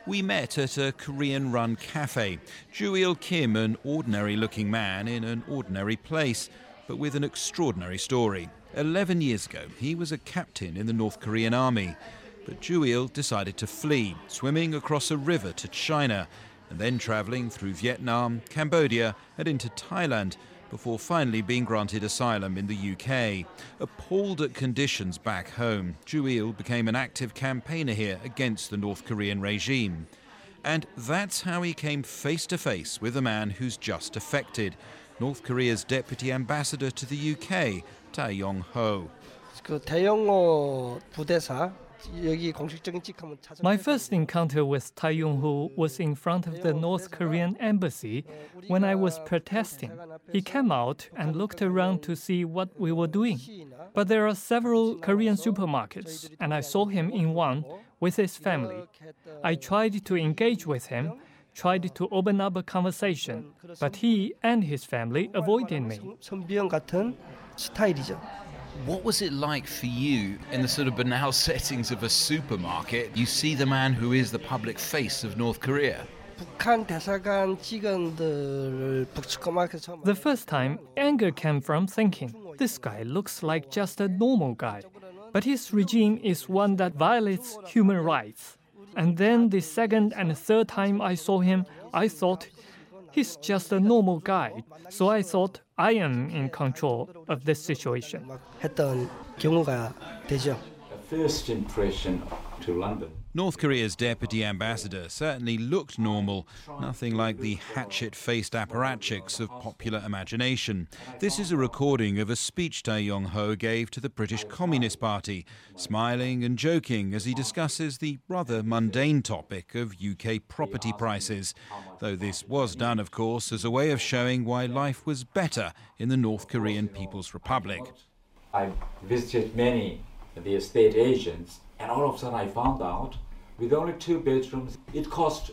We met at a Korean-run cafe. Ju-il Kim, an ordinary-looking man in an ordinary place, but with an extraordinary story. 11 years ago, he was a captain in the North Korean army. But Ju-il decided to flee, swimming across a river to China, and then travelling through Vietnam, Cambodia and into Thailand, before finally being granted asylum in the UK. Appalled at conditions back home, Ju-il became an active campaigner here against the North Korean regime. And that's how he came face to face with a man who's just defected, North Korea's deputy ambassador to the UK, Tae Yong-ho. My first encounter with Tae Yong-ho was in front of the North Korean embassy when I was protesting. He came out and looked around to see what we were doing. But there are several Korean supermarkets, and I saw him in one with his family. I tried to engage with him, tried to open up a conversation, but he and his family avoided me. What was it like for you in the sort of banal settings of a supermarket? You see the man who is the public face of North Korea. The first time, anger came from thinking, this guy looks like just a normal guy. But his regime is one that violates human rights. And then the second and third time I saw him, I thought, he's just a normal guy. So I thought I am in control of this situation. First impression to London. North Korea's deputy ambassador certainly looked normal, nothing like the hatchet-faced apparatchiks of popular imagination. This is a recording of a speech Tae Yong-ho gave to the British Communist Party, smiling and joking as he discusses the rather mundane topic of UK property prices, though this was done, of course, as a way of showing why life was better in the North Korean People's Republic. I visited many of the estate agents, and all of a sudden I found out with only 2 bedrooms, it cost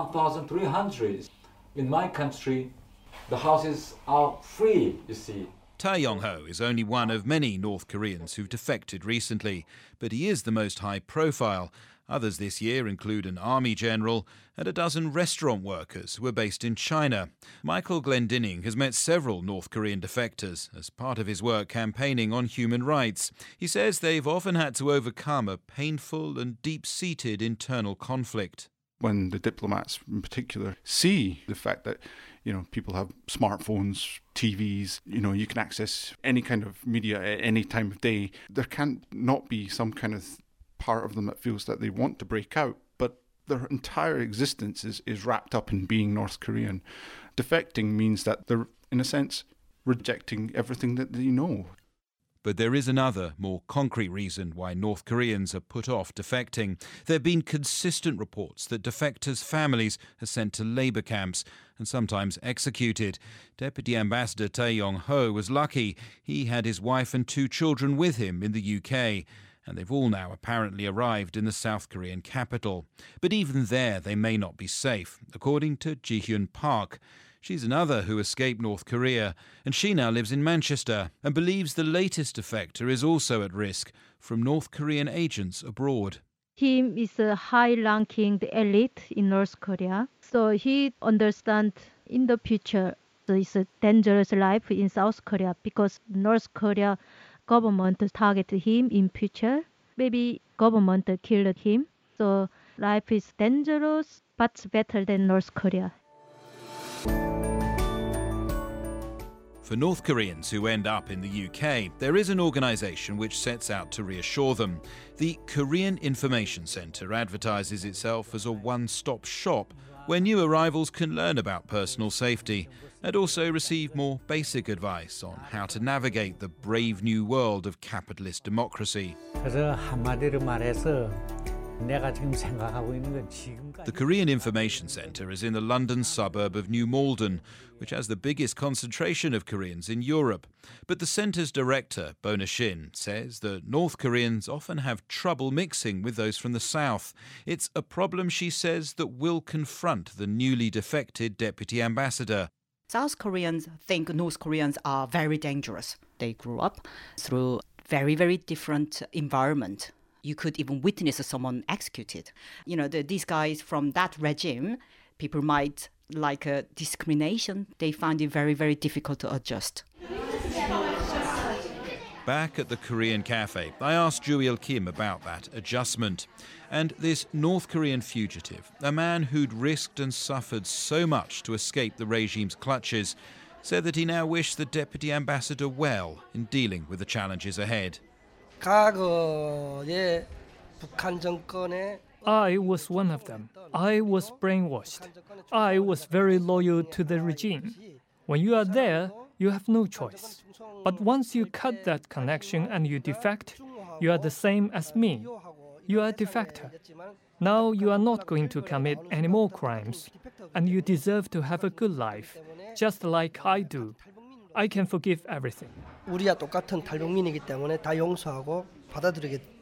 1,300. In my country, the houses are free, you see. Tae Yong-ho is only one of many North Koreans who've defected recently, but he is the most high-profile. Others this year include an army general and a dozen restaurant workers who are based in China. Michael Glendinning has met several North Korean defectors as part of his work campaigning on human rights. He says they've often had to overcome a painful and deep-seated internal conflict. When the diplomats in particular see the fact that, people have smartphones, TVs, you can access any kind of media at any time of day, there can't not be some kind of part of them that feels that they want to break out, but their entire existence is wrapped up in being North Korean. Defecting means that they're, in a sense, rejecting everything that they know. But there is another, more concrete reason why North Koreans are put off defecting. There have been consistent reports that defectors' families are sent to labour camps and sometimes executed. Deputy Ambassador Tae Yong-ho was lucky. He had his wife and 2 children with him in the UK. And they've all now apparently arrived in the South Korean capital. But even there, they may not be safe, according to Ji-hyun Park. She's another who escaped North Korea, and she now lives in Manchester and believes the latest defector is also at risk from North Korean agents abroad. He is a high-ranking elite in North Korea, so he understands in the future it's a dangerous life in South Korea because North Korea government targeted him in future. Maybe government killed him. So life is dangerous, but better than North Korea. For North Koreans who end up in the UK, there is an organisation which sets out to reassure them. The Korean Information Centre advertises itself as a one-stop shop where new arrivals can learn about personal safety and also receive more basic advice on how to navigate the brave new world of capitalist democracy. The Korean Information Centre is in the London suburb of New Malden, which has the biggest concentration of Koreans in Europe. But the centre's director, Bona Shin, says that North Koreans often have trouble mixing with those from the south. It's a problem, she says, that will confront the newly defected deputy ambassador. South Koreans think North Koreans are very dangerous. They grew up through very, very different environment. You could even witness someone executed. These guys from that regime, people might like discrimination. They find it very, very difficult to adjust. Back at the Korean cafe, I asked Joo Il-kim about that adjustment. And this North Korean fugitive, a man who'd risked and suffered so much to escape the regime's clutches, said that he now wished the deputy ambassador well in dealing with the challenges ahead. I was one of them. I was brainwashed. I was very loyal to the regime. When you are there, you have no choice. But once you cut that connection and you defect, you are the same as me. You are a defector. Now you are not going to commit any more crimes, and you deserve to have a good life, just like I do. I can forgive everything. 우리와 똑같은 탈북민이기 때문에 다 용서하고 받아들이게